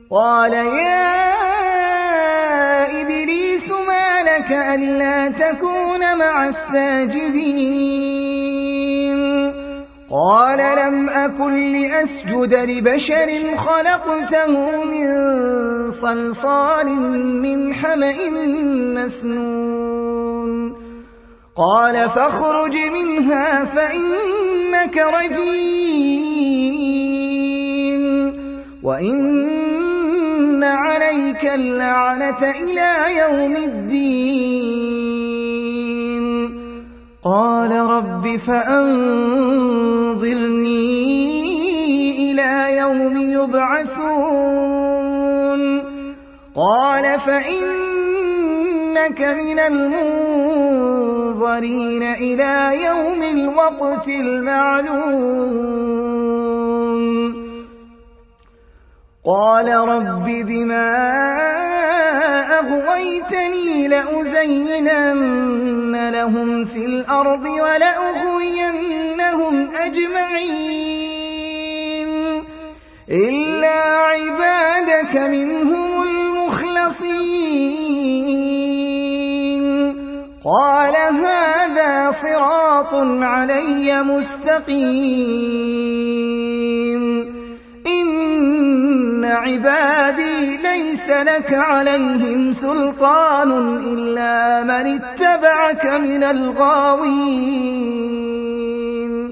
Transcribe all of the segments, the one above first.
قال يا إبليس ما لك ألا تكون مع الساجدين قال لم أكن لأسجد لبشر خلقته من صلصال من حمأ مسنون قال فاخرج منها فإنك رجيم وإن عليك اللعنة إلى يوم الدين قال رب فأنظرني إلى يوم يبعثون قال فإنك من المنظرين إلى يوم الوقت المعلوم قال رب بما أغويتني لأزينن لهم في الأرض ولأغوينهم أجمعين إلا عبادك منهم المخلصين قال هذا صراط علي مستقيم إن عبادي ليس لك عليهم سلطان إلا من اتبعك من الغاوين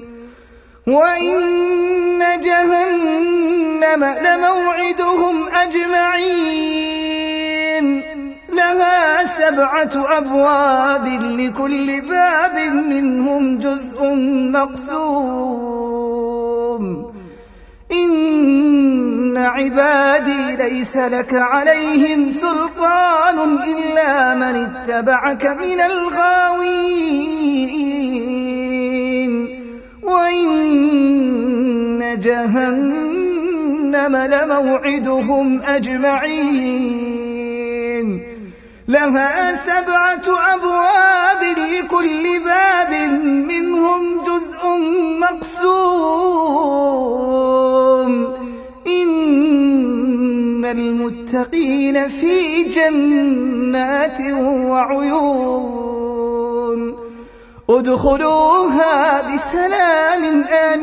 وإن جهنم لموعدهم أجمعين لها 7 أبواب لكل باب منهم جزء مقسوم إن عبادي ليس لك عليهم سلطان إلا من اتبعك من الغاوين وإن جهنم لموعدهم أجمعين لها 7 أبواب لكل باب منهم جزء مقسوم إن المتقين في جنات وعيون ادخلوها بسلام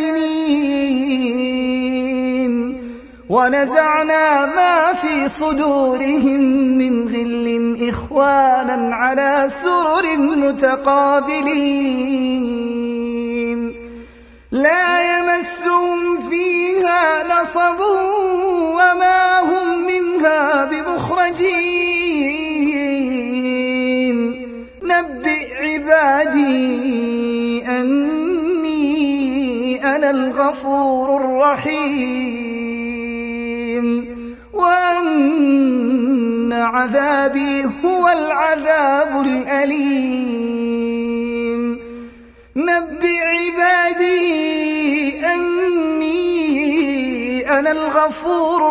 آمنين ونزعنا ما في صدورهم من غل إخوانا على سرر متقابلين لا يمسهم فيها نصب وما هم منها بمخرجين نبئ عبادي أني أنا الغفور الرحيم وأن عذابي هو العذاب الأليم نبئ عبادي أني أنا الغفور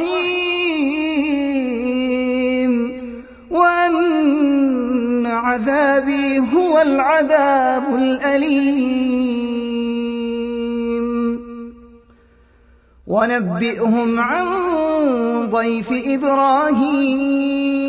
الرحيم وأن عذابي هو العذاب الأليم ونبئهم عن ضيف إبراهيم